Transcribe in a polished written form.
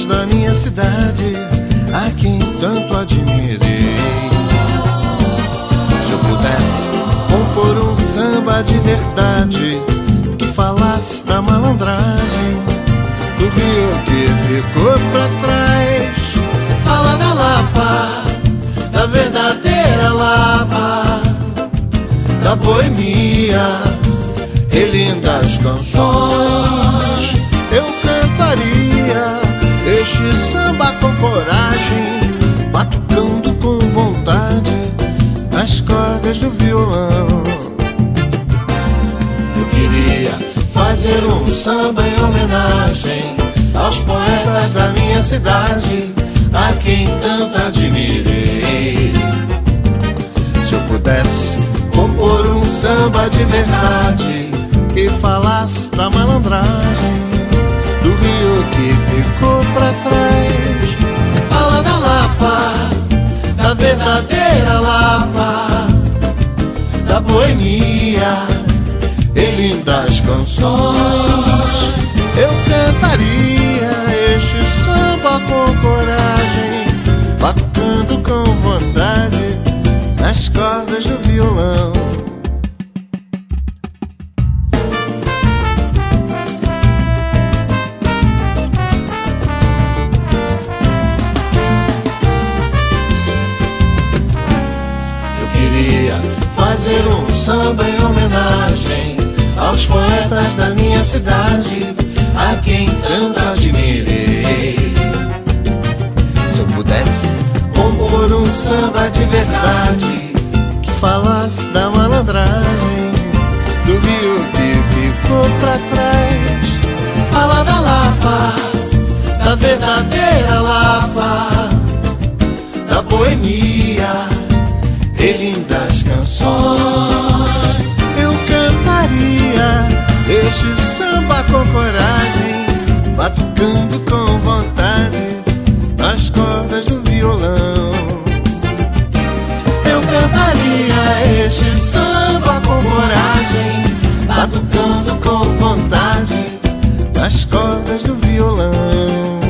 poetas da minha cidade, a quem tanto admirei. Se eu pudesse compor um samba de verdade que falasse da malandragem, do Rio que ficou pra trás, fala da Lapa, da verdadeira Lapa, da boemia e lindas canções, eu cantaria este samba com coragem, batucando com vontade as cordas do violão. Eu queria fazer um samba em homenagem aos poetas da minha cidade, a quem tanto admirei. Se eu pudesse compor um samba de verdade que falasse da malandragem, do Rio que ficou pra trás, fala da Lapa, da verdadeira Lapa, da boemia e lindas canções, eu cantaria este samba com coragem, batucando com vontade nas cordas do violão. Eu queria fazer um samba em homenagem aos poetas da minha cidade, a quem tanto admirei. Se eu pudesse compor um samba de verdade que falasse da malandragem, do Rio que ficou pra trás, fala da Lapa, da verdadeira Lapa, da boemia e lindas canções, eu cantaria este samba com coragem, batucando com vontade nas cordas do violão. Eu cantaria este samba com coragem, batucando com vontade nas cordas do violão.